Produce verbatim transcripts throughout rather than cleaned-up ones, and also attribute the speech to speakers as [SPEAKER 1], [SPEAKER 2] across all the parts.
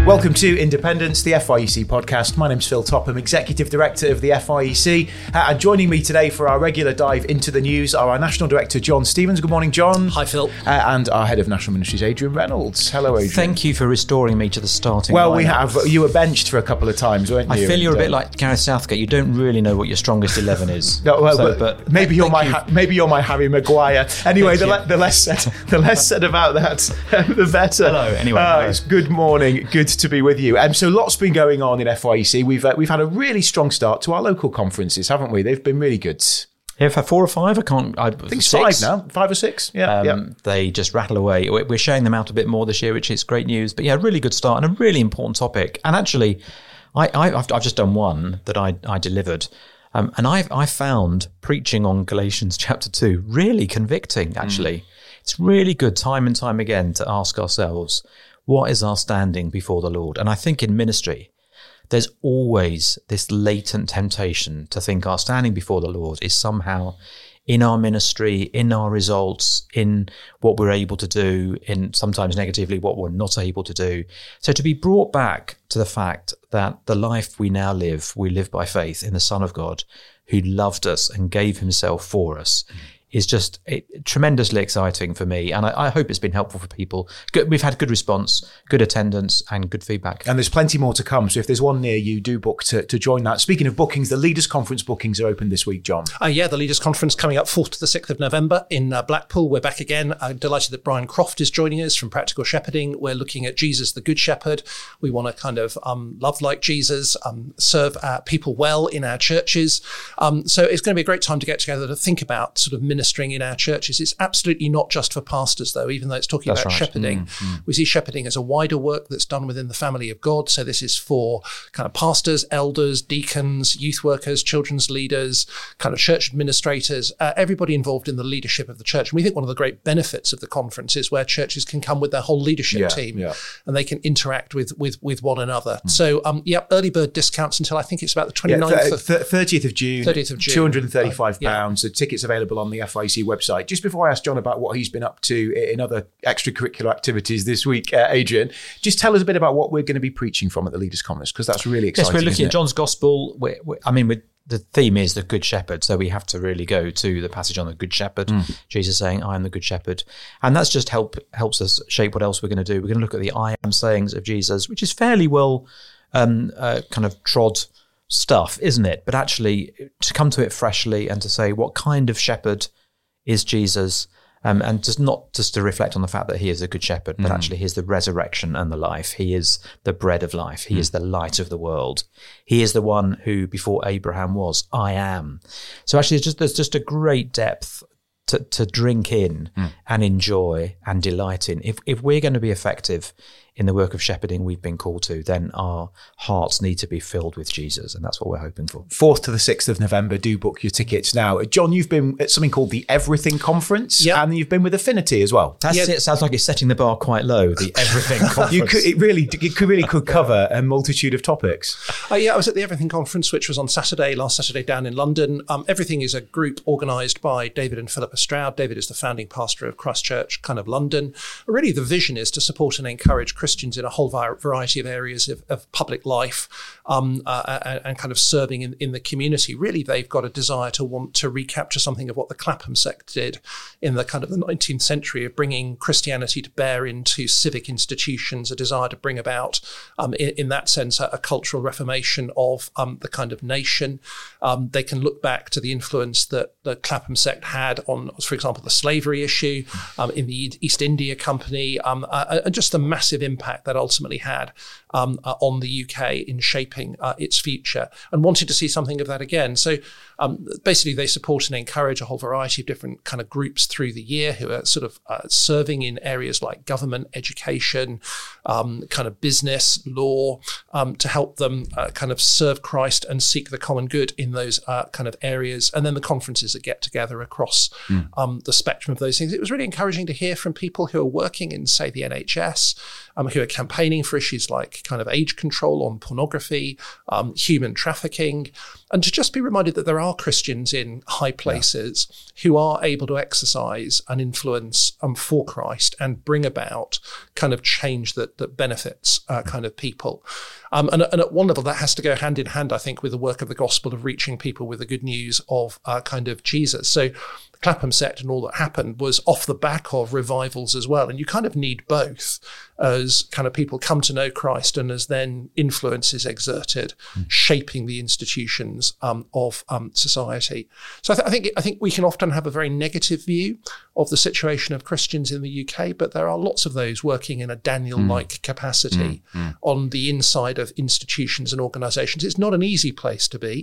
[SPEAKER 1] Welcome to Independence, the F I E C podcast. My name's Phil Topham, Executive Director of the F I E C. Uh, and joining me today for our regular dive into the news are our National Director, John Stevens. Good morning, John.
[SPEAKER 2] Hi, Phil.
[SPEAKER 1] Uh, and our Head of National Ministries, Adrian Reynolds. Hello, Adrian.
[SPEAKER 3] Thank you for restoring me to the starting
[SPEAKER 1] Well,
[SPEAKER 3] lineup.
[SPEAKER 1] we have. You were benched for a couple of times, weren't you?
[SPEAKER 3] I feel you're
[SPEAKER 1] and,
[SPEAKER 3] a bit
[SPEAKER 1] uh,
[SPEAKER 3] like Gareth Southgate. You don't really know what your strongest eleven is.
[SPEAKER 1] No, well,
[SPEAKER 3] So,
[SPEAKER 1] but,
[SPEAKER 3] but
[SPEAKER 1] maybe you're my
[SPEAKER 3] you.
[SPEAKER 1] ha- maybe you're my Harry Maguire. Anyway, the,
[SPEAKER 3] Thank
[SPEAKER 1] le-
[SPEAKER 3] you.
[SPEAKER 1] the less said the less said about that, the better.
[SPEAKER 3] Hello, anyway,
[SPEAKER 1] Uh,
[SPEAKER 3] hello.
[SPEAKER 1] It's good morning. Good to be with you. Um, so lots been going on in F I E C. We've uh, we've had a really strong start to our local conferences, haven't we? They've been really good.
[SPEAKER 3] Yeah, for four or five, I can't. I,
[SPEAKER 1] I think it's five now, five or six. Yeah,
[SPEAKER 3] Um,
[SPEAKER 1] yeah.
[SPEAKER 3] They just rattle away. We- We're showing them out a bit more this year, which is great news. But yeah, really good start and a really important topic. And actually, I, I, I've, I've just done one that I, I delivered. Um, and I've I found preaching on Galatians chapter two really convicting, actually. Mm. It's really good time and time again to ask ourselves, what is our standing before the Lord? And I think in ministry, there's always this latent temptation to think our standing before the Lord is somehow in our ministry, in our results, in what we're able to do, in sometimes negatively what we're not able to do. So to be brought back to the fact that the life we now live, we live by faith in the Son of God who loved us and gave himself for us, mm. is just it, tremendously exciting for me. And I, I hope it's been helpful for people. Good, we've had good response, good attendance and good feedback.
[SPEAKER 1] And there's plenty more to come. So if there's one near you, do book to, to join that. Speaking of bookings, the Leaders Conference bookings are open this week, John.
[SPEAKER 2] Uh, yeah, the Leaders Conference coming up fourth to the sixth of November in uh, Blackpool. We're back again. I'm delighted that Brian Croft is joining us from Practical Shepherding. We're looking at Jesus, the Good Shepherd. We want to kind of um, love like Jesus, um, serve uh, people well in our churches. Um, so it's going to be a great time to get together to think about sort of ministering in our churches. It's absolutely not just for pastors, though, even though it's talking
[SPEAKER 3] That's
[SPEAKER 2] about
[SPEAKER 3] right.
[SPEAKER 2] shepherding. Mm-hmm. We see shepherding as a wider work that's done within the family of God. So this is for kind of pastors, elders, deacons, youth workers, children's leaders, kind of church administrators, uh, everybody involved in the leadership of the church. And we think one of the great benefits of the conference is where churches can come with their whole leadership
[SPEAKER 1] Yeah,
[SPEAKER 2] team
[SPEAKER 1] yeah.
[SPEAKER 2] and they can interact with with, with one another. Mm. So, um, yeah, early bird discounts until I think it's about the twenty-ninth.
[SPEAKER 1] Yeah, th-
[SPEAKER 2] of,
[SPEAKER 1] th- thirtieth of June.
[SPEAKER 2] thirtieth of June.
[SPEAKER 1] two hundred thirty-five pounds.
[SPEAKER 2] Uh,
[SPEAKER 1] The tickets available on the F I E C website. Just before I ask John about what he's been up to in other extracurricular activities this week, uh, Adrian, just tell us a bit about what we're going to be preaching from at the Leaders Conference, because that's really exciting.
[SPEAKER 3] Yes, we're looking
[SPEAKER 1] isn't
[SPEAKER 3] at
[SPEAKER 1] it?
[SPEAKER 3] John's Gospel. We're, we're, I mean, we're, the theme is the Good Shepherd, so we have to really go to the passage on the Good Shepherd. Mm. Jesus saying, I am the Good Shepherd. And that's just help helps us shape what else we're going to do. We're going to look at the I am sayings of Jesus, which is fairly well um, uh, kind of trod stuff, isn't it? But actually to come to it freshly and to say, what kind of shepherd is Jesus? Um, and just not just to reflect on the fact that he is a good shepherd, but mm. actually he is the resurrection and the life. He is the bread of life. He mm. is the light of the world. He is the one who before Abraham was, I am. So actually it's just, there's just a great depth to, to drink in mm. and enjoy and delight in. If, if we're going to be effective in the work of shepherding we've been called to, then our hearts need to be filled with Jesus, and that's what we're hoping for.
[SPEAKER 1] fourth to the sixth of November, do book your tickets now. John, you've been at something called the Everything Conference,
[SPEAKER 2] yep.
[SPEAKER 1] and you've been with Affinity as well.
[SPEAKER 3] That's
[SPEAKER 2] yep.
[SPEAKER 3] it. Sounds like it's setting the bar quite low, the Everything Conference.
[SPEAKER 1] You could, it really, it could really could cover a multitude of topics.
[SPEAKER 2] Uh, yeah, I was at the Everything Conference, which was on Saturday, last Saturday down in London. Um, Everything is a group organised by David and Philippa Stroud. David is the founding pastor of Christ Church, kind of London. Really, the vision is to support and encourage Christians in a whole variety of areas of, of public life um, uh, and, and kind of serving in, in the community. Really, they've got a desire to want to recapture something of what the Clapham sect did in the kind of the nineteenth century of bringing Christianity to bear into civic institutions, a desire to bring about, um, in, in that sense, a, a cultural reformation of um, the kind of nation. Um, they can look back to the influence that the Clapham sect had on, for example, the slavery issue um, in the East India Company, um, uh, and just the massive impact that ultimately had um, uh, on the U K in shaping uh, its future, and wanted to see something of that again. So um, basically they support and encourage a whole variety of different kind of groups through the year who are sort of uh, serving in areas like government, education, um, kind of business, law, um, to help them uh, kind of serve Christ and seek the common good in those uh, kind of areas. And then the conferences that get together across mm. um, the spectrum of those things. It was really encouraging to hear from people who are working in, say, the N H S, um, who are campaigning for issues like kind of age control on pornography, um, human trafficking, and to just be reminded that there are are Christians in high places yeah. who are able to exercise an influence um, for Christ and bring about kind of change that that benefits uh, kind of people. Um, and, and at one level, that has to go hand in hand, I think, with the work of the gospel of reaching people with the good news of uh, kind of Jesus. So Clapham sect and all that happened was off the back of revivals as well. And you kind of need both as kind of people come to know Christ and as then influence is exerted, mm. shaping the institutions um, of um, society. So I, th- I think I think we can often have a very negative view of the situation of Christians in the U K, but there are lots of those working in a Daniel-like mm. capacity mm. Mm. on the inside of institutions and organisations. It's not an easy place to be.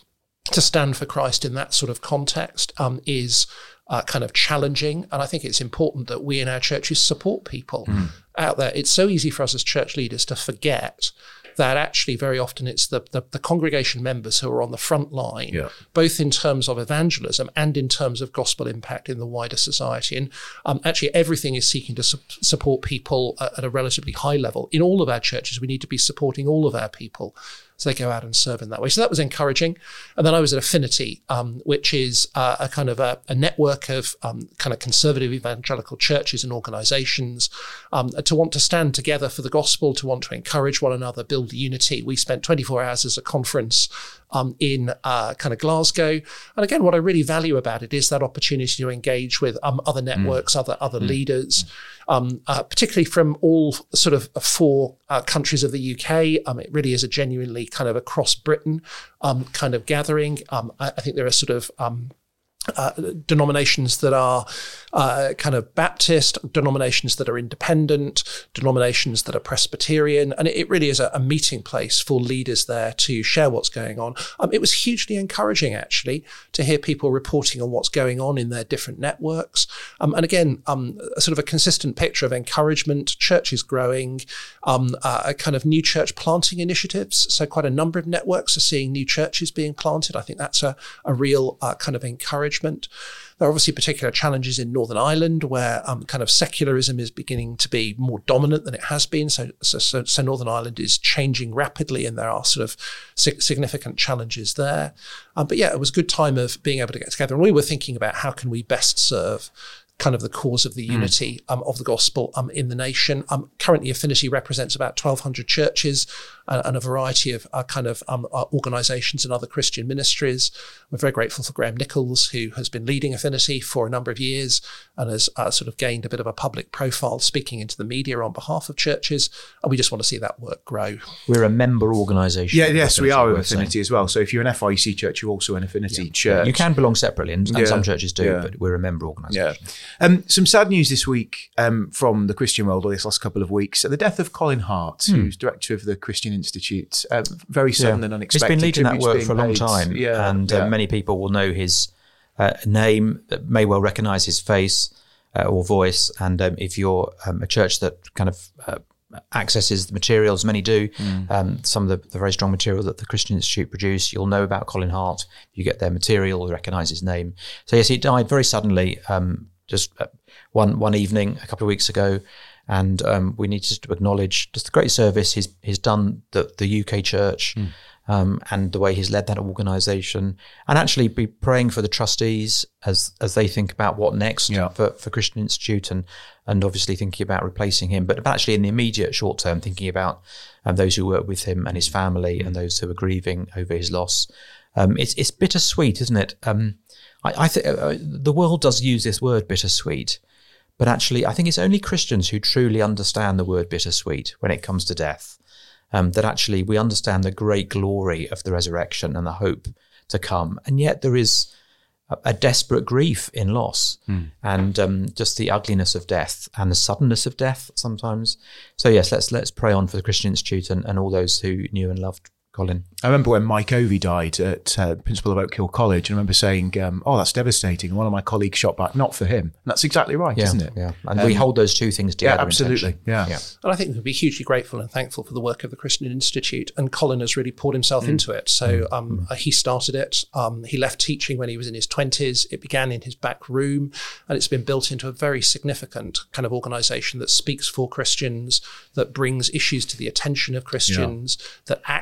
[SPEAKER 2] To stand for Christ in that sort of context um, is uh, kind of challenging. And I think it's important that we in our churches support people mm. out there. It's so easy for us as church leaders to forget that actually very often it's the, the, the congregation members who are on the front line, yeah. both in terms of evangelism and in terms of gospel impact in the wider society. And um, actually everything is seeking to su- support people at, at a relatively high level. In all of our churches, we need to be supporting all of our people so they go out and serve in that way. So that was encouraging. And then I was at Affinity, um, which is uh, a kind of a, a network of um, kind of conservative evangelical churches and organisations um, to want to stand together for the gospel, to want to encourage one another, build unity. We spent twenty-four hours as a conference um, in uh, kind of Glasgow. And again, what I really value about it is that opportunity to engage with um, other networks, mm. other other mm. leaders, um, uh, particularly from all sort of four uh, countries of the U K. Um, it really is a genuinely kind of across Britain um, kind of gathering. Um, I, I think there are sort of um, uh, denominations that are uh, kind of Baptist, denominations that are independent, denominations that are Presbyterian, and it, it really is a, a meeting place for leaders there to share what's going on. Um, it was hugely encouraging, actually, to hear people reporting on what's going on in their different networks. Um, and again, um, a sort of a consistent picture of encouragement, churches growing, um, uh, a kind of new church planting initiatives. So quite a number of networks are seeing new churches being planted. I think that's a, a real uh, kind of encouragement. There are obviously particular challenges in Northern Ireland where um, kind of secularism is beginning to be more dominant than it has been. So, so, so, so Northern Ireland is changing rapidly and there are sort of sig- significant challenges there. Um, but yeah, it was a good time of being able to get together. And we were thinking about how can we best serve kind of the cause of the unity um, of the gospel um, in the nation. Um, currently, Affinity represents about twelve hundred churches uh, and a variety of uh, kind of um, uh, organisations and other Christian ministries. We're very grateful for Graham Nichols, who has been leading Affinity for a number of years and has uh, sort of gained a bit of a public profile speaking into the media on behalf of churches. And we just want to see that work grow.
[SPEAKER 3] We're a member organisation.
[SPEAKER 1] Yeah, yes, we are with Affinity as well. So if you're an F I E C church, you're also an Affinity
[SPEAKER 3] yeah.
[SPEAKER 1] church.
[SPEAKER 3] You can belong separately, and, and
[SPEAKER 1] yeah.
[SPEAKER 3] some churches do,
[SPEAKER 1] yeah.
[SPEAKER 3] but we're a member organisation.
[SPEAKER 1] Yeah. Um, some sad news this week um, from the Christian world, or this last couple of weeks. The death of Colin Hart, hmm. who's director of the Christian Institute. Um, very sudden yeah. and unexpected.
[SPEAKER 3] He's been leading that work for a long
[SPEAKER 1] paid.
[SPEAKER 3] time.
[SPEAKER 1] Yeah.
[SPEAKER 3] And
[SPEAKER 1] yeah.
[SPEAKER 3] Uh, many people will know his uh, name, may well recognise his face uh, or voice. And um, if you're um, a church that kind of uh, accesses the materials, many do, mm. um, some of the, the very strong material that the Christian Institute produce, you'll know about Colin Hart. You get their material, recognise his name. So yes, he died very suddenly, um, just uh, one one evening a couple of weeks ago. And um, we need to acknowledge just the great service he's he's done the, the U K church mm. um, and the way he's led that organisation, and actually be praying for the trustees as as they think about what next yeah. for, for Christian Institute, and and obviously thinking about replacing him, but actually in the immediate short term thinking about um, those who work with him and his family mm. and those who are grieving over his loss. Um, it's it's bittersweet, isn't it? Um, I, I think uh, the world does use this word bittersweet. But actually, I think it's only Christians who truly understand the word bittersweet when it comes to death, um, that actually we understand the great glory of the resurrection and the hope to come. And yet there is a, a desperate grief in loss mm. and um, just the ugliness of death and the suddenness of death sometimes. So yes, let's let's pray on for the Christian Institute and, and all those who knew and loved Colin.
[SPEAKER 1] I remember when Mike Ovey died at uh, principal of Oak Hill College, and I remember saying, um, oh, that's devastating. And one of my colleagues shot back, not for him. And that's exactly right,
[SPEAKER 3] yeah,
[SPEAKER 1] isn't it?
[SPEAKER 3] Yeah, and
[SPEAKER 1] um,
[SPEAKER 3] we hold those two things together.
[SPEAKER 1] Yeah, absolutely. Yeah.
[SPEAKER 2] yeah. And I think we'd be hugely grateful and thankful for the work of the Christian Institute. And Colin has really poured himself mm. into it. So um, mm. he started it. Um, he left teaching when he was in his twenties. It began in his back room, and it's been built into a very significant kind of organisation that speaks for Christians, that brings issues to the attention of Christians, yeah. that acts on behalf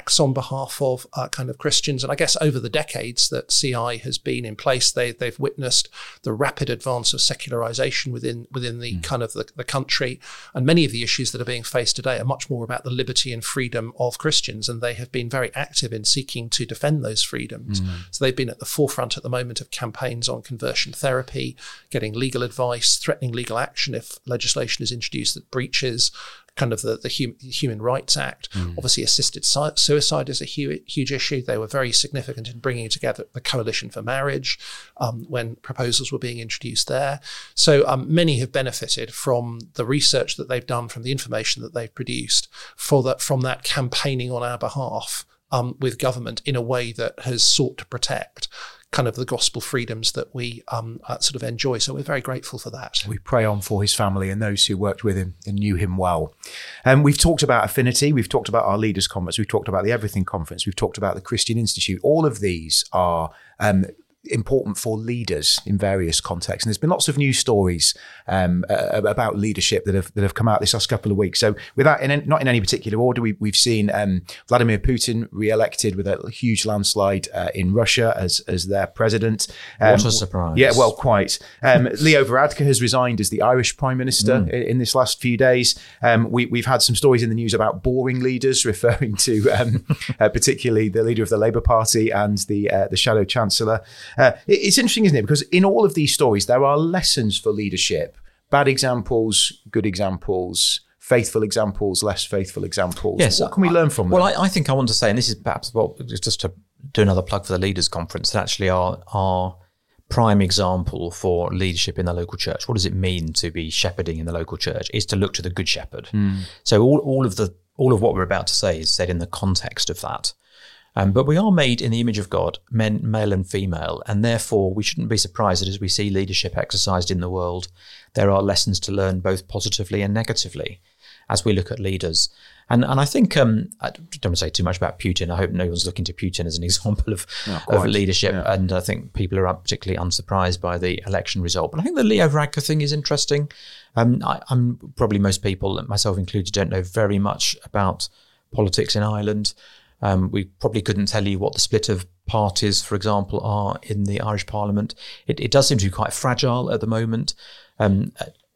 [SPEAKER 2] behalf of uh, kind of Christians. And I guess over the decades that C I has been in place, they, they've witnessed the rapid advance of secularization within within the mm. kind of the, the country. And many of the issues that are being faced today are much more about the liberty and freedom of Christians. And they have been very active in seeking to defend those freedoms. Mm. So they've been at the forefront at the moment of campaigns on conversion therapy, getting legal advice, threatening legal action if legislation is introduced that breaches kind of the, the hum, Human Rights Act. Mm. Obviously, assisted suicide is a huge, huge issue. They were very significant in bringing together the Coalition for Marriage um, when proposals were being introduced there. So um, many have benefited from the research that they've done, from the information that they've produced, for that from that campaigning on our behalf um, with government in a way that has sought to protect kind of the gospel freedoms that we um, uh, sort of enjoy. So we're very grateful for that.
[SPEAKER 1] We pray on for his family and those who worked with him and knew him well. And um, we've talked about Affinity, we've talked about our Leaders Conference, we've talked about the Everything Conference, we've talked about the Christian Institute. All of these are um, important for leaders in various contexts. And there's been lots of news stories um, uh, about leadership that have that have come out this last couple of weeks. So without, in, not in any particular order, we, we've seen um, Vladimir Putin re-elected with a huge landslide uh, in Russia as as their president. Um,
[SPEAKER 3] what a surprise.
[SPEAKER 1] Yeah, well, quite. Um, Leo Varadkar has resigned as the Irish Prime Minister mm. in, in this last few days. Um, we, we've had some stories in the news about boring leaders, referring to um, uh, particularly the leader of the Labour Party and the uh, the Shadow Chancellor. Uh, it's interesting, isn't it? Because in all of these stories, there are lessons for leadership. Bad examples, good examples, faithful examples, less faithful examples.
[SPEAKER 3] Yes.
[SPEAKER 1] What can we learn from them?
[SPEAKER 3] Well, I, I think I want to say, and this is perhaps well, just to do another plug for the Leaders Conference, that actually our, our prime example for leadership in the local church. What does it mean to be shepherding in the local church? Is to look to the Good Shepherd. Mm. So all, all of the all of what we're about to say is said in the context of that. Um, but we are made in the image of God, men, male and female, and therefore we shouldn't be surprised that as we see leadership exercised in the world, there are lessons to learn both positively and negatively as we look at leaders. And and I think, um, I don't want to say too much about Putin. I hope no one's looking to Putin as an example of, of leadership. Yeah. And I think people are particularly unsurprised by the election result. But I think the Leo Varadkar thing is interesting. Um, I, I'm probably most people, myself included, don't know very much about politics in Ireland. Um, we probably couldn't tell you what the split of parties, for example, are in the Irish Parliament. It, it does seem to be quite fragile at the moment. Um,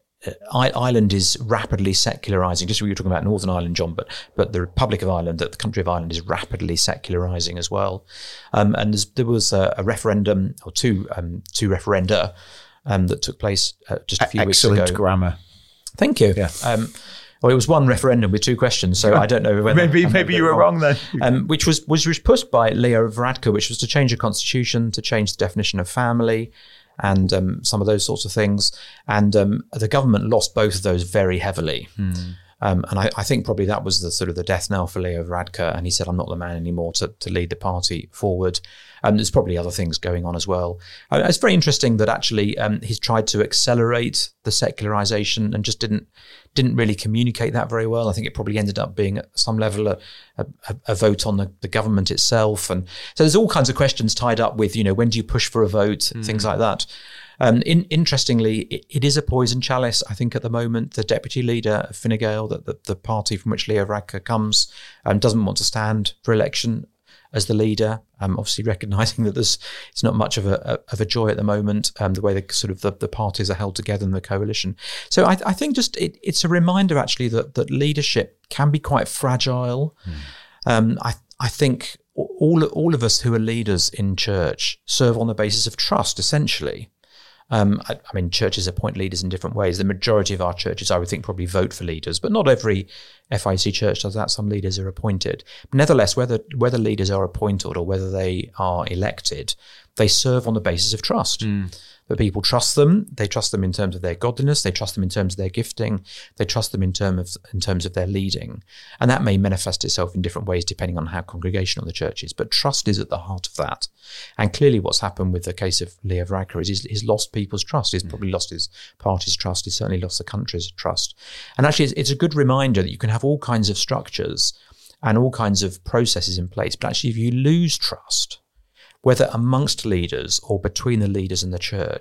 [SPEAKER 3] I, Ireland is rapidly secularising. Just what you were talking about Northern Ireland, John, but but the Republic of Ireland, the country of Ireland, is rapidly secularising as well. Um, and there was a, a referendum, or two um, two referenda um, that took place uh, just a few
[SPEAKER 1] Excellent
[SPEAKER 3] weeks ago.
[SPEAKER 1] Excellent grammar.
[SPEAKER 3] Thank you.
[SPEAKER 1] Yeah.
[SPEAKER 3] Um, Well, it was one referendum with two questions, so I don't know whether
[SPEAKER 1] maybe maybe you were wrong, wrong then.
[SPEAKER 3] Um, which was was pushed by Leo Varadkar, which was to change the constitution, to change the definition of family, and um, some of those sorts of things. And um, the government lost both of those very heavily. Hmm. Um, and I, I think probably that was the sort of the death knell for Leo Varadkar. And he said, I'm not the man anymore to, to lead the party forward. And um, there's probably other things going on as well. Uh, it's very interesting that actually um, he's tried to accelerate the secularization and just didn't didn't really communicate that very well. I think it probably ended up being at some level a, a, a vote on the, the government itself. And so there's all kinds of questions tied up with, you know, when do you push for a vote, mm. things like that. Um, in, interestingly, it, it is a poison chalice, I think, at the moment. The deputy leader of Fine Gael, the, the, the party from which Leo Varadkar comes, um, doesn't want to stand for election as the leader, um, obviously recognising that there's it's not much of a, a of a joy at the moment, um, the way the sort of the, the parties are held together in the coalition. So I, I think just it, it's a reminder actually that that leadership can be quite fragile. Mm. Um, I I think all all of us who are leaders in church serve on the basis of trust, essentially. Um, I, I mean, churches appoint leaders in different ways. The majority of our churches, I would think, probably vote for leaders, but not every F I C church does that. Some leaders are appointed. But nevertheless, whether whether leaders are appointed or whether they are elected, they serve on the basis of trust. Mm. That people trust them. They trust them in terms of their godliness. They trust them in terms of their gifting. They trust them in terms of in terms of their leading. And that may manifest itself in different ways depending on how congregational the church is. But trust is at the heart of that. And clearly what's happened with the case of Leo Varadkar is he's, he's lost people's trust. He's probably lost his party's trust. He's certainly lost the country's trust. And actually it's, it's a good reminder that you can have all kinds of structures and all kinds of processes in place. But actually if you lose trust, whether amongst leaders or between the leaders and the church,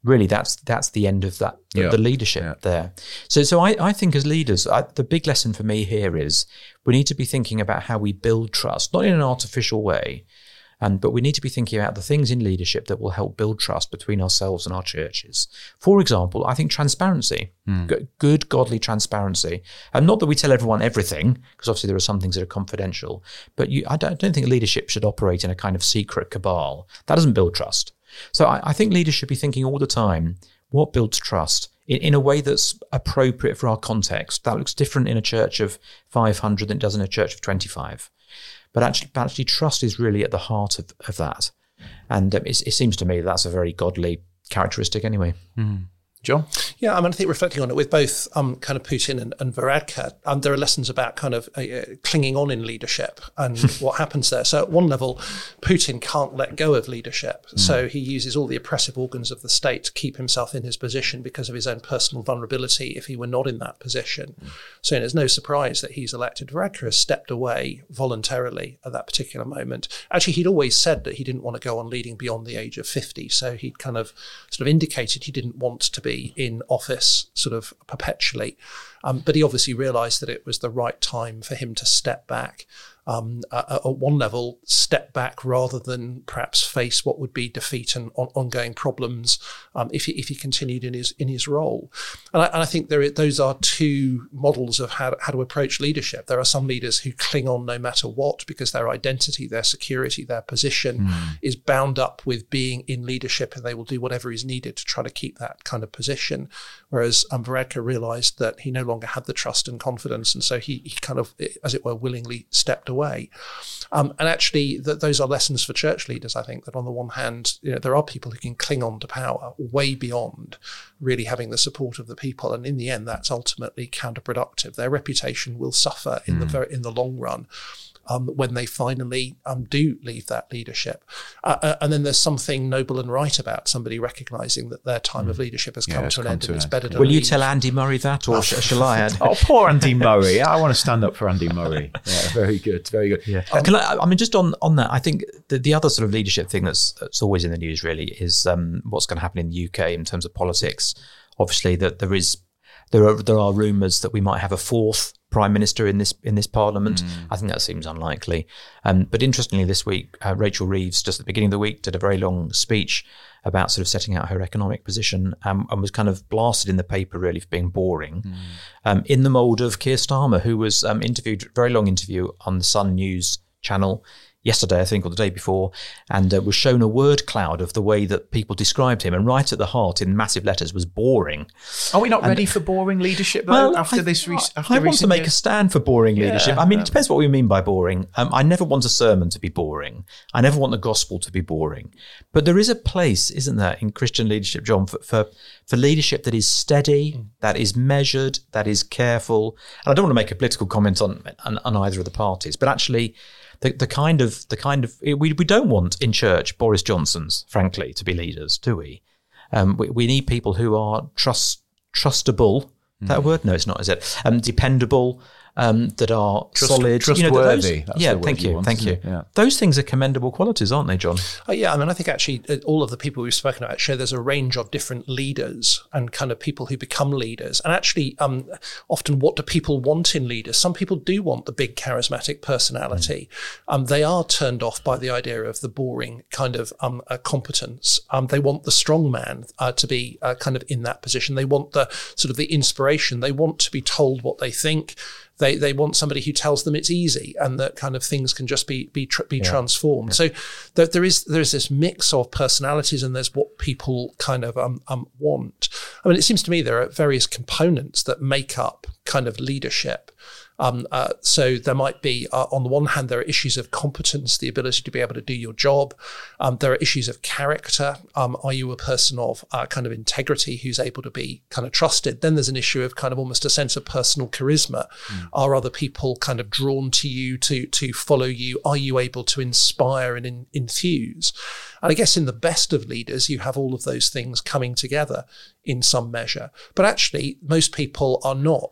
[SPEAKER 3] really that's that's the end of that
[SPEAKER 1] Yeah.
[SPEAKER 3] the leadership
[SPEAKER 1] Yeah.
[SPEAKER 3] there. So so I, I think as leaders, I, the big lesson for me here is we need to be thinking about how we build trust, not in an artificial way, and but we need to be thinking about the things in leadership that will help build trust between ourselves and our churches. For example, I think transparency,
[SPEAKER 1] Mm.
[SPEAKER 3] G- good godly transparency, and not that we tell everyone everything, because obviously there are some things that are confidential. But you, I don't, don't think leadership should operate in a kind of secret cabal. That doesn't build trust. So I, I think leaders should be thinking all the time, what builds trust in, in a way that's appropriate for our context. That looks different in a church of five hundred than it does in a church of twenty-five. But actually, but actually trust is really at the heart of, of that. And um, it, it seems to me that's a very godly characteristic anyway.
[SPEAKER 1] Mm. John?
[SPEAKER 2] Yeah, I mean, I think reflecting on it with both um, kind of Putin and, and Varadkar, um, there are lessons about kind of uh, clinging on in leadership and what happens there. So at one level, Putin can't let go of leadership. Mm. So he uses all the oppressive organs of the state to keep himself in his position because of his own personal vulnerability if he were not in that position. Mm. So it's no surprise that he's elected. Varadkar has stepped away voluntarily at that particular moment. Actually, he'd always said that he didn't want to go on leading beyond the age of fifty. So he'd kind of sort of indicated he didn't want to be in office sort of perpetually. Um, but he obviously realised that it was the right time for him to step back. Um, uh, at one level, step back rather than perhaps face what would be defeat and on- ongoing problems um, if he if he continued in his in his role. And I, and I think there is, those are two models of how how to approach leadership. There are some leaders who cling on no matter what because their identity, their security, their position mm. is bound up with being in leadership, and they will do whatever is needed to try to keep that kind of position. Whereas um, Varadkar realised that he no longer had the trust and confidence, and so he, he kind of, as it were, willingly stepped away. Um, and actually, th- those are lessons for church leaders, I think, that on the one hand, you know, there are people who can cling on to power way beyond really having the support of the people. And in the end, that's ultimately counterproductive. Their reputation will suffer in mm. the very, in the long run. Um, when they finally um, do leave that leadership. Uh, uh, and then there's something noble and right about somebody recognising that their time mm. of leadership has
[SPEAKER 1] yeah,
[SPEAKER 2] come to an end
[SPEAKER 1] to
[SPEAKER 2] and it's
[SPEAKER 1] end.
[SPEAKER 2] better to
[SPEAKER 3] Will
[SPEAKER 2] leave.
[SPEAKER 3] you tell Andy Murray that, or sh- shall I? Add?
[SPEAKER 1] Oh, poor Andy Murray. I want to stand up for Andy Murray. Yeah, very good, very good.
[SPEAKER 3] Yeah. Um, Can I, I mean, just on, on that, I think the, the other sort of leadership thing that's, that's always in the news really is um, what's going to happen in the U K in terms of politics. Obviously, that there is there are there are rumours that we might have a fourth Prime Minister in this in this Parliament. Mm. I think that seems unlikely. Um, but interestingly, this week, uh, Rachel Reeves, just at the beginning of the week, did a very long speech about sort of setting out her economic position um, and was kind of blasted in the paper really for being boring, mm. um, in the mould of Keir Starmer, who was um, interviewed, very long interview on the Sun News channel yesterday, I think, or the day before, and uh, was shown a word cloud of the way that people described him. And right at the heart, in massive letters, was boring.
[SPEAKER 1] Are we not
[SPEAKER 3] and,
[SPEAKER 1] ready for boring leadership, though,
[SPEAKER 3] well,
[SPEAKER 1] after
[SPEAKER 3] I,
[SPEAKER 1] this re- after
[SPEAKER 3] I want to make
[SPEAKER 1] years?
[SPEAKER 3] a stand for boring
[SPEAKER 1] Yeah,
[SPEAKER 3] leadership. I mean,
[SPEAKER 1] yeah.
[SPEAKER 3] it depends what we mean by boring. Um, I never want a sermon to be boring. I never want the gospel to be boring. But there is a place, isn't there, in Christian leadership, John, for for, for leadership that is steady, mm. that is measured, that is careful. And I don't want to make a political comment on, on, on either of the parties, but actually... The, the kind of the kind of we we don't want in church Boris Johnsons, frankly, to be leaders, do we? Um, we, we need people who are trust trustable. Mm. That a word? No, it's not. Is it? Um, dependable. Um, that are
[SPEAKER 1] Trust,
[SPEAKER 3] solid,
[SPEAKER 1] trustworthy.
[SPEAKER 3] You know, those,
[SPEAKER 1] That's
[SPEAKER 3] yeah,
[SPEAKER 1] the word
[SPEAKER 3] thank you,
[SPEAKER 1] you want,
[SPEAKER 3] thank you.
[SPEAKER 1] Yeah.
[SPEAKER 3] Those things are commendable qualities, aren't they, John?
[SPEAKER 2] Uh, yeah, I mean, I think actually uh, all of the people we've spoken about show there's a range of different leaders and kind of people who become leaders. And actually, um, often what do people want in leaders? Some people do want the big charismatic personality. Mm. Um, they are turned off by the idea of the boring kind of um, uh, competence. Um, they want the strong man uh, to be uh, kind of in that position. They want the sort of the inspiration. They want to be told what they think. They they want somebody who tells them it's easy and that kind of things can just be be tr- be yeah. transformed. Yeah. So there, there is there is this mix of personalities, and there's what people kind of um, um want. I mean, it seems to me there are various components that make up kind of leadership. Um, uh, so there might be, uh, on the one hand, there are issues of competence, the ability to be able to do your job. Um, there are issues of character. Um, are you a person of uh, kind of integrity who's able to be kind of trusted? Then there's an issue of kind of almost a sense of personal charisma. Mm. Are other people kind of drawn to you to to follow you? Are you able to inspire and in, enthuse? And I guess in the best of leaders, you have all of those things coming together in some measure. But actually, most people are not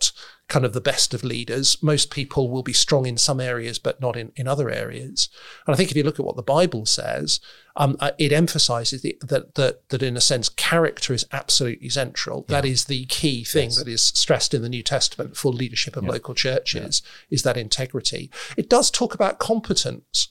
[SPEAKER 2] kind of the best of leaders. Most people will be strong in some areas, but not in, in other areas. And I think if you look at what the Bible says, um, uh, it emphasizes the, that, that, that in a sense, character is absolutely central. Yeah. That is the key thing yes. that is stressed in the New Testament for leadership of yeah. local churches, yeah. is that integrity. It does talk about competence.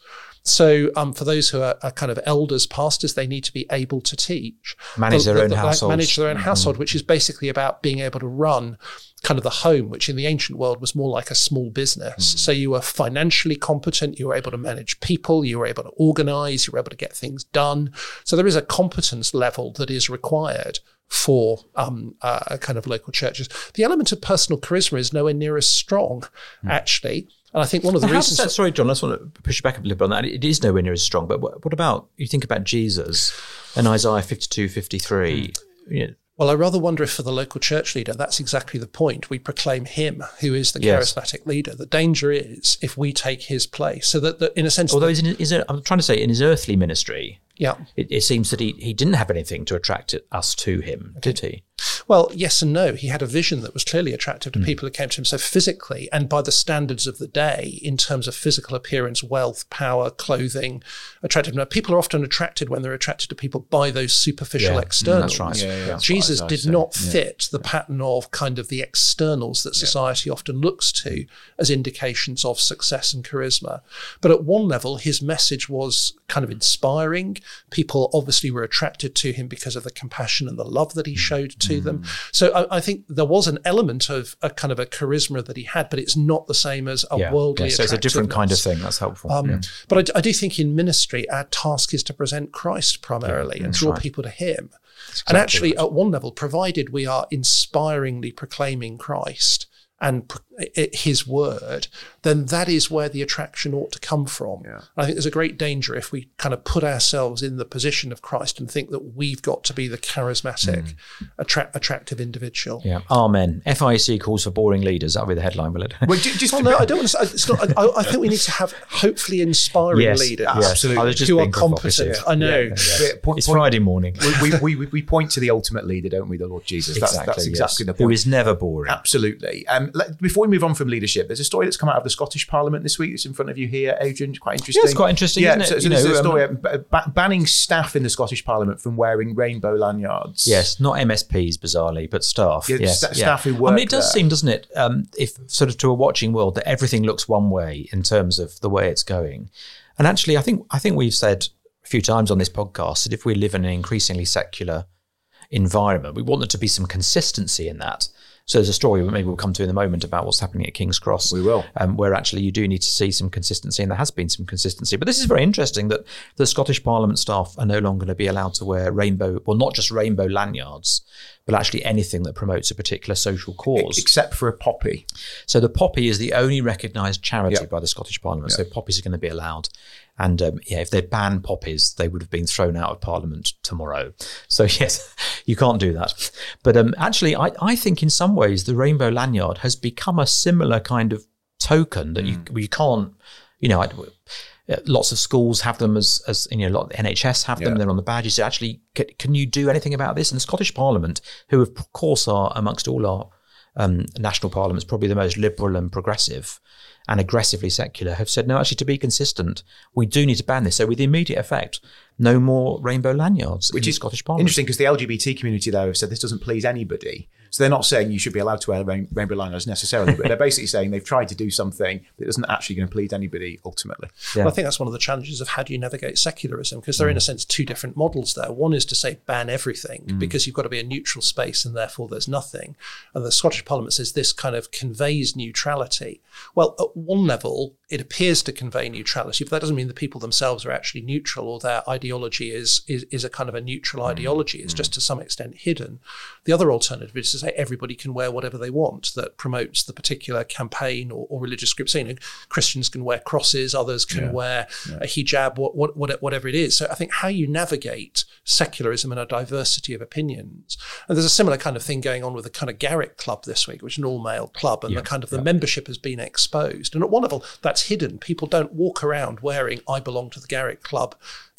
[SPEAKER 2] So um, for those who are, are kind of elders, pastors, they need to be able to teach.
[SPEAKER 3] Manage the, their the, own household.
[SPEAKER 2] Manage their own mm-hmm. household, which is basically about being able to run kind of the home, which in the ancient world was more like a small business. Mm. So you were financially competent, you were able to manage people, you were able to organize, you were able to get things done. So there is a competence level that is required for um, uh, kind of local churches. The element of personal charisma is nowhere near as strong, mm. actually. And I think one of the
[SPEAKER 3] How
[SPEAKER 2] reasons...
[SPEAKER 3] That, sorry, John, I just want to push you back a little bit on that. It is nowhere near as strong, but what, what about, you think about Jesus and Isaiah fifty-two, fifty-three, mm. you know,
[SPEAKER 2] well, I rather wonder if for the local church leader, that's exactly the point. We proclaim him, who is the
[SPEAKER 3] yes.
[SPEAKER 2] charismatic leader. The danger is if we take his place. So that, that in a sense...
[SPEAKER 3] Although he's in his, I'm trying to say, in his earthly ministry,
[SPEAKER 2] yeah,
[SPEAKER 3] it, it seems that he, he didn't have anything to attract us to him, okay. did he?
[SPEAKER 2] Well, yes and no. He had a vision that was clearly attractive to mm. people who came to him. So physically, and by the standards of the day, in terms of physical appearance, wealth, power, clothing, attractive. Now, people are often attracted when they're attracted to people by those superficial
[SPEAKER 3] yeah.
[SPEAKER 2] externals.
[SPEAKER 3] Mm, that's right.
[SPEAKER 1] Yeah, yeah, that's
[SPEAKER 2] Jesus did
[SPEAKER 1] say.
[SPEAKER 2] not
[SPEAKER 1] yeah.
[SPEAKER 2] fit the pattern of kind of the externals that society yeah. often looks to as indications of success and charisma. But at one level, his message was kind of inspiring. People obviously were attracted to him because of the compassion and the love that he showed to mm. them. So I, I think there was an element of a kind of a charisma that he had, but it's not the same as a
[SPEAKER 3] yeah.
[SPEAKER 2] worldly
[SPEAKER 3] yeah, so it's a different kind of thing. That's helpful. Um, yeah.
[SPEAKER 2] But I, I do think in ministry, our task is to present Christ primarily yeah, and draw right. people to him. Exactly and actually, right. at one level, provided we are inspiringly proclaiming Christ and his word, then that is where the attraction ought to come from. Yeah. I think there's a great danger if we kind of put ourselves in the position of Christ and think that we've got to be the charismatic, mm. attra- attractive individual.
[SPEAKER 3] Yeah. Amen. F I C calls for boring leaders. That'll be the headline, will it?
[SPEAKER 2] Well, just well, no, I don't want to. It's not. I, I think we need to have hopefully inspiring
[SPEAKER 3] yes,
[SPEAKER 2] leaders,
[SPEAKER 3] yes. Absolutely, I was just
[SPEAKER 2] who are competent.
[SPEAKER 3] Yeah.
[SPEAKER 2] I know.
[SPEAKER 3] Yeah, yeah. Point, it's point, Friday morning.
[SPEAKER 1] we, we, we we point to the ultimate leader, don't we? The Lord Jesus. That's
[SPEAKER 3] exactly,
[SPEAKER 1] that's exactly
[SPEAKER 3] yes.
[SPEAKER 1] the point.
[SPEAKER 3] Who is never boring.
[SPEAKER 1] Absolutely. Um, let, before we move on from leadership, there's a story that's come out of the Scottish Parliament this week. It's in front of you here, Adrian. Quite interesting.
[SPEAKER 3] Yeah, it's quite interesting,
[SPEAKER 1] yeah,
[SPEAKER 3] isn't it?
[SPEAKER 1] So, so
[SPEAKER 3] you
[SPEAKER 1] there's
[SPEAKER 3] know,
[SPEAKER 1] a story
[SPEAKER 3] um,
[SPEAKER 1] um, banning staff in the Scottish Parliament from wearing rainbow lanyards.
[SPEAKER 3] Yes, not M S Ps, bizarrely, but staff.
[SPEAKER 1] Yeah,
[SPEAKER 3] yes,
[SPEAKER 1] st-
[SPEAKER 3] yeah.
[SPEAKER 1] staff who work
[SPEAKER 3] I mean, it does
[SPEAKER 1] there.
[SPEAKER 3] seem, doesn't it, um, if sort of to a watching world, that everything looks one way in terms of the way it's going. And actually, I think I think we've said a few times on this podcast that if we live in an increasingly secular environment, we want there to be some consistency in that. So there's a story maybe we'll come to in a moment about what's happening at King's Cross.
[SPEAKER 1] We will.
[SPEAKER 3] Um, where actually you do need to see some consistency, and there has been some consistency. But this is very interesting that the Scottish Parliament staff are no longer going to be allowed to wear rainbow, well, not just rainbow lanyards, but actually anything that promotes a particular social cause.
[SPEAKER 1] Except for a poppy.
[SPEAKER 3] So the poppy is the only recognised charity
[SPEAKER 1] yep.
[SPEAKER 3] by the Scottish Parliament.
[SPEAKER 1] Yep.
[SPEAKER 3] So poppies are going to be allowed. And um, yeah, if they ban poppies, they would have been thrown out of Parliament tomorrow. So yes, you can't do that. But um, actually, I, I think in some ways the rainbow lanyard has become a similar kind of token that mm. you you can't, you know, I, lots of schools have them as, as you know, a lot of the N H S have them. Yeah. They're on the badges. So actually, can, can you do anything about this? And the Scottish Parliament, who of course are amongst all our um, national parliaments, probably the most liberal and progressive and aggressively secular, have said, no, actually, to be consistent, we do need to ban this. So with immediate effect, no more rainbow lanyards
[SPEAKER 1] Which
[SPEAKER 3] in
[SPEAKER 1] is
[SPEAKER 3] the Scottish Parliament.
[SPEAKER 1] Interesting, because the L G B T community there have said this doesn't please anybody. So they're not saying you should be allowed to wear rain- rainbow lanyards necessarily, but they're basically saying they've tried to do something that isn't actually going to please anybody ultimately.
[SPEAKER 2] Yeah. Well, I think that's one of the challenges of how do you navigate secularism, because there are, mm. in a sense, two different models there. One is to say ban everything, mm. because you've got to be a neutral space and therefore there's nothing. And the Scottish Parliament says this kind of conveys neutrality. Well, at one level, it appears to convey neutrality, but that doesn't mean the people themselves are actually neutral or their ideology is is, is a kind of a neutral mm. ideology. It's mm. just to some extent hidden. The other alternative is to say everybody can wear whatever they want that promotes the particular campaign or, or religious group. So, you know, Christians can wear crosses, others can yeah. wear yeah. a hijab, what, what, whatever it is. So I think how you navigate secularism and a diversity of opinions. And there's a similar kind of thing going on with the kind of Garrick Club this week, which is an all-male club, and yeah. the kind of the yeah. membership has been exposed. And at one level, that's hidden. People don't walk around wearing, I belong to the Garrick Club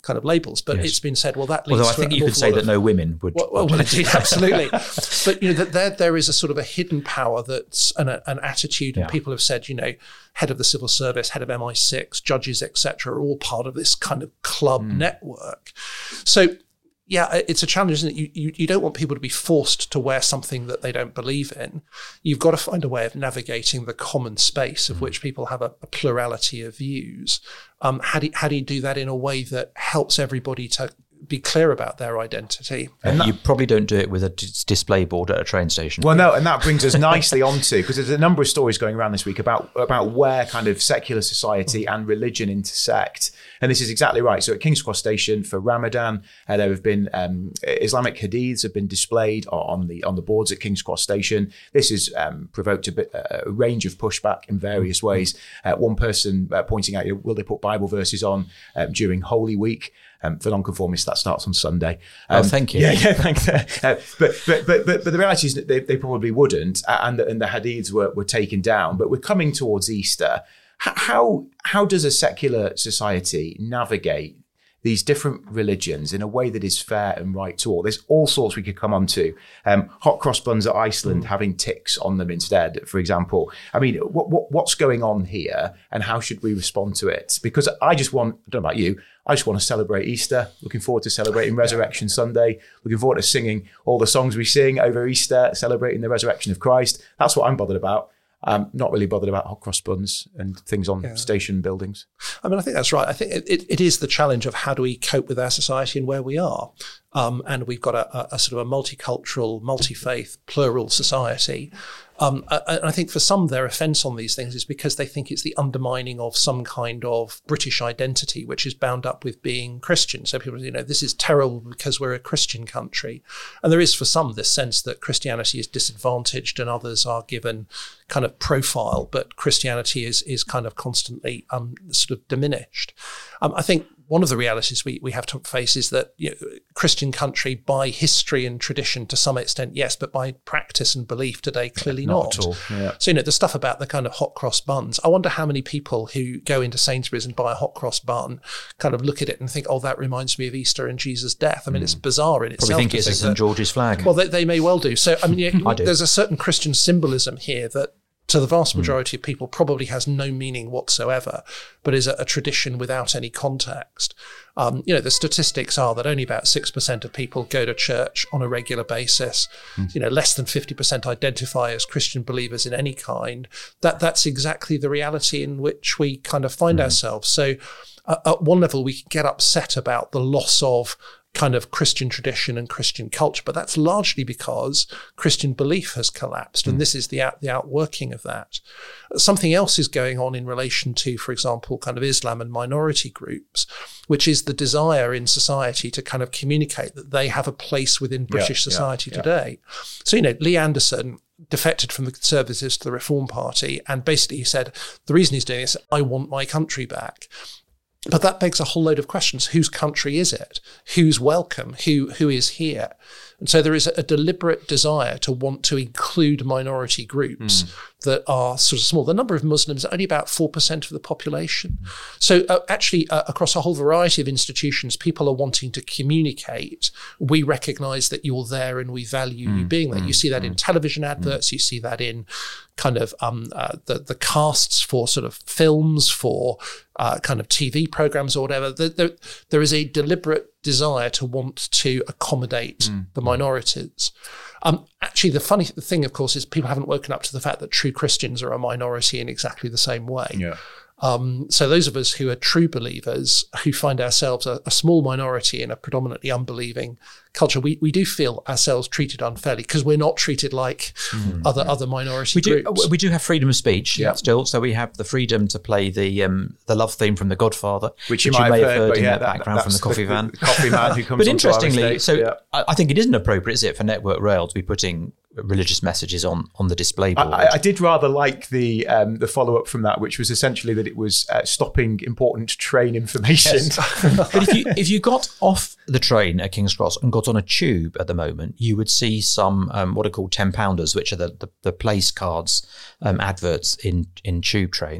[SPEAKER 2] kind of labels. But
[SPEAKER 3] Yes.
[SPEAKER 2] it's been said, well, that leads
[SPEAKER 3] Although I
[SPEAKER 2] to
[SPEAKER 3] think
[SPEAKER 2] an
[SPEAKER 3] you could
[SPEAKER 2] awful
[SPEAKER 3] say
[SPEAKER 2] lot
[SPEAKER 3] that
[SPEAKER 2] of-
[SPEAKER 3] no women would.
[SPEAKER 2] Well, well, well indeed, absolutely. But you know, that there there is a sort of a hidden power that's an, an attitude, and
[SPEAKER 3] Yeah.
[SPEAKER 2] people have said, you know, head of the civil service, head of M I six, judges, et cetera, are all part of this kind of club
[SPEAKER 3] Mm.
[SPEAKER 2] network. So. Yeah, it's a challenge, isn't it? You, you you don't want people to be forced to wear something that they don't believe in. You've got to find a way of navigating the common space of which people have a, a plurality of views. Um, how do you, how do you do that in a way that helps everybody to be clear about their identity?
[SPEAKER 3] And you probably don't do it with a dis- display board at a train station.
[SPEAKER 1] Well, no, and that brings us nicely onto, because there's a number of stories going around this week about about where kind of secular society and religion intersect. And this is exactly right. So at King's Cross Station for Ramadan, uh, there have been um, Islamic hadiths have been displayed on the on the boards at King's Cross Station. This has um, provoked a, bit, a range of pushback in various ways. Uh, one person uh, pointing out, will they put Bible verses on um, during Holy Week? Um, for nonconformists, that starts on Sunday. Um,
[SPEAKER 3] oh, thank you.
[SPEAKER 1] Yeah, yeah, thanks. Uh, but, but but but but the reality is that they, they probably wouldn't, uh, and the, and the hadiths were, were taken down. But we're coming towards Easter. H- How how does a secular society navigate these different religions in a way that is fair and right to all? There's all sorts we could come on to. Um, hot cross buns at Iceland having ticks on them instead, for example. I mean, what, what what's going on here, and how should we respond to it? Because I just want, I don't know about you, I just want to celebrate Easter. Looking forward to celebrating Resurrection Sunday. Looking forward to singing all the songs we sing over Easter, celebrating the resurrection of Christ. That's what I'm bothered about. I'm not really bothered about hot cross buns and things on
[SPEAKER 2] Yeah.
[SPEAKER 1] station buildings.
[SPEAKER 2] I mean, I think that's right. I think it, it, it is the challenge of how do we cope with our society and where we are. Um, and we've got a, a, a sort of a multicultural, multi-faith, plural society. Um, I, I think for some, their offence on these things is because they think it's the undermining of some kind of British identity, which is bound up with being Christian. So people, you know, this is terrible because we're a Christian country. And there is for some this sense that Christianity is disadvantaged and others are given kind of profile, but Christianity is is kind of constantly um, sort of diminished. Um, I think one of the realities we, we have to face is that, you know, Christian country by history and tradition to some extent, yes, but by practice and belief today, clearly
[SPEAKER 1] Not
[SPEAKER 2] not.
[SPEAKER 1] at all, yeah.
[SPEAKER 2] So, you know, the stuff about the kind of hot cross buns, I wonder how many people who go into Sainsbury's and buy a hot cross bun kind of look at it and think, oh, that reminds me of Easter and Jesus' death. I mean, it's bizarre in itself.
[SPEAKER 3] Probably think
[SPEAKER 2] to
[SPEAKER 3] it's a
[SPEAKER 2] think
[SPEAKER 3] Saint
[SPEAKER 2] that-
[SPEAKER 3] George's flag.
[SPEAKER 2] Well, they, they may well do. So, I mean, you know,
[SPEAKER 3] I do.
[SPEAKER 2] there's a certain Christian symbolism here that to the vast majority of people probably has no meaning whatsoever, but is a, a tradition without any context. Um, you know, the statistics are that only about six percent of people go to church on a regular basis. Mm. You know, less than fifty percent identify as Christian believers in any kind. That That's exactly the reality in which we kind of find mm. ourselves. So uh, at one level, we can get upset about the loss of kind of Christian tradition and Christian culture, but that's largely because Christian belief has collapsed, and mm. this is the out, the outworking of that. Something else is going on in relation to, for example, kind of Islam and minority groups, which is the desire in society to kind of communicate that they have a place within British yeah, society yeah, today. Yeah. So, you know, Lee Anderson defected from the Conservatives to the Reform Party, and basically he said, the reason he's doing this, I want my country back. But that begs a whole load of questions. Whose country is it? Who's welcome? Who who is here? And so there is a deliberate desire to want to include minority groups mm. that are sort of small. The number of Muslims are only about four percent of the population. Mm. So uh, actually, uh, across a whole variety of institutions, people are wanting to communicate, we recognise that you're there and we value mm. you being there. Mm. You see that mm. in television adverts. Mm. You see that in kind of um, uh, the, the casts for sort of films, for uh, kind of T V programmes or whatever. There, there, there is a deliberate desire to want to accommodate mm. the minorities. Um, actually, the funny thing, of course, is people haven't woken up to the fact that true Christians are a minority in exactly the same way.
[SPEAKER 1] Yeah.
[SPEAKER 2] Um, so those of us who are true believers, who find ourselves a, a small minority in a predominantly unbelieving culture, we, we do feel ourselves treated unfairly because we're not treated like mm. other other minority
[SPEAKER 3] we do,
[SPEAKER 2] groups.
[SPEAKER 3] We do have freedom of speech
[SPEAKER 1] yeah.
[SPEAKER 3] still, so we have the freedom to play the um, the love theme from The Godfather,
[SPEAKER 1] which you, which might you may have heard,
[SPEAKER 3] heard in
[SPEAKER 1] yeah,
[SPEAKER 3] the
[SPEAKER 1] that,
[SPEAKER 3] background from the coffee
[SPEAKER 1] the,
[SPEAKER 3] van.
[SPEAKER 1] The coffee man who comes
[SPEAKER 3] But
[SPEAKER 1] on
[SPEAKER 3] interestingly, so
[SPEAKER 1] yeah.
[SPEAKER 3] I, I think it isn't appropriate, is it, for Network Rail to be putting religious messages on on the display board?
[SPEAKER 1] I, I did rather like the um, the follow up from that, which was essentially that it was uh, stopping important train information.
[SPEAKER 3] Yes. But if you if you got off the train at King's Cross and got on a tube at the moment, you would see some um, what are called ten pounders, which are the the, the place cards um, adverts in in tube trains.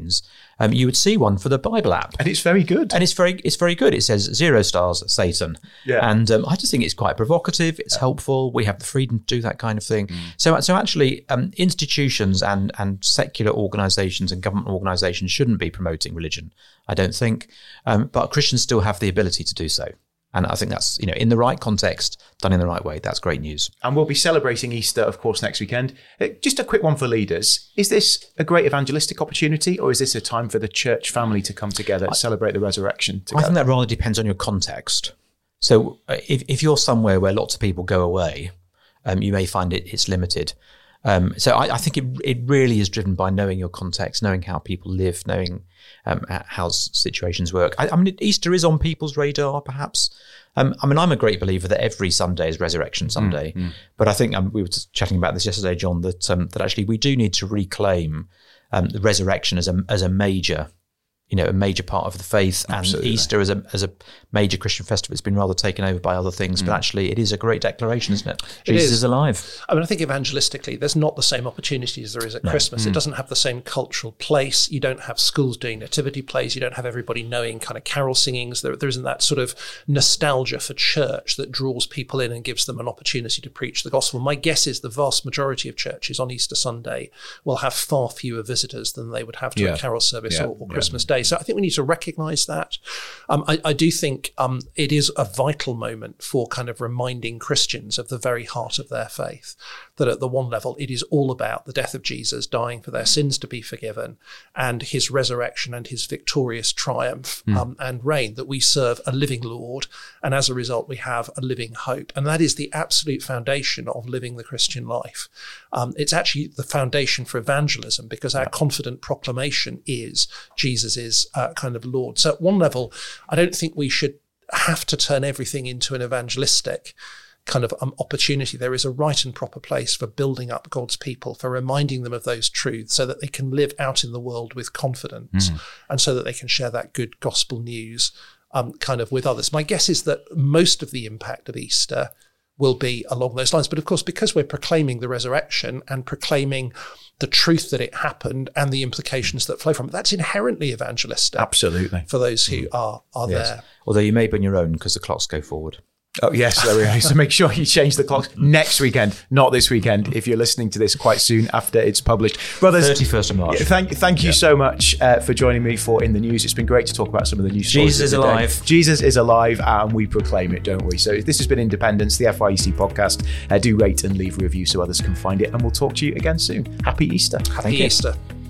[SPEAKER 3] um, you would see one for the Bible app.
[SPEAKER 1] And it's very good.
[SPEAKER 3] And it's very it's very good. It says zero stars, Satan.
[SPEAKER 1] Yeah.
[SPEAKER 3] And um, I just think it's quite provocative. It's yeah. helpful. We have the freedom to do that kind of thing. Mm. So so actually, um, institutions and, and secular organisations and government organisations shouldn't be promoting religion, I don't think. Um, but Christians still have the ability to do so. And I think that's, you know, in the right context, done in the right way. That's great news. And we'll be celebrating Easter, of course, next weekend. Just a quick one for leaders. Is this a great evangelistic opportunity, or is this a time for the church family to come together to celebrate the resurrection together? I think that rather depends on your context. So if, if you're somewhere where lots of people go away, um, you may find it it's limited. Um, so I, I think it it really is driven by knowing your context, knowing how people live, knowing um, how situations work. I, I mean, Easter is on people's radar, perhaps. Um, I mean, I'm a great believer that every Sunday is Resurrection Sunday, mm, mm. but I think um, we were chatting about this yesterday, John, that um, that actually we do need to reclaim um, the resurrection as a as a major. You know, a major part of the faith, and Absolutely. Easter as a as a major Christian festival. It's been rather taken over by other things, mm. but actually it is a great declaration, isn't it? it Jesus is. is alive. I mean, I think evangelistically, there's not the same opportunities there is at no. Christmas. Mm. It doesn't have the same cultural place. You don't have schools doing nativity plays. You don't have everybody knowing kind of carol singings. There, there isn't that sort of nostalgia for church that draws people in and gives them an opportunity to preach the gospel. My guess is the vast majority of churches on Easter Sunday will have far fewer visitors than they would have to yeah. a carol service yeah. or, or yeah. Christmas Day. So I think we need to recognise that. Um, I, I do think um, it is a vital moment for kind of reminding Christians of the very heart of their faith, that at the one level, it is all about the death of Jesus, dying for their sins to be forgiven, and his resurrection and his victorious triumph mm. um, and reign, that we serve a living Lord, and as a result, we have a living hope. And that is the absolute foundation of living the Christian life. Um, it's actually the foundation for evangelism, because our confident proclamation is Jesus is uh, kind of Lord. So at one level, I don't think we should have to turn everything into an evangelistic kind of um, opportunity. There is a right and proper place for building up God's people, for reminding them of those truths so that they can live out in the world with confidence mm. and so that they can share that good gospel news um, kind of with others. My guess is that most of the impact of Easter will be along those lines. But of course, because we're proclaiming the resurrection and proclaiming the truth that it happened and the implications that flow from it, that's inherently evangelistic. Absolutely. For those who are, are yes. there. Although you may bring your own because the clocks go forward. Oh, yes, there we go. So make sure you change the clocks next weekend, not this weekend, if you're listening to this quite soon after it's published. Brothers, thirty-first of March. Thank, thank you yeah. so much uh, for joining me for In the News. It's been great to talk about some of the news stories. Jesus is alive. Day. Jesus is alive, and we proclaim it, don't we? So this has been Independence, the F I E C podcast. Uh, do rate and leave a review so others can find it, and we'll talk to you again soon. Happy Easter. Happy Thank Easter. You.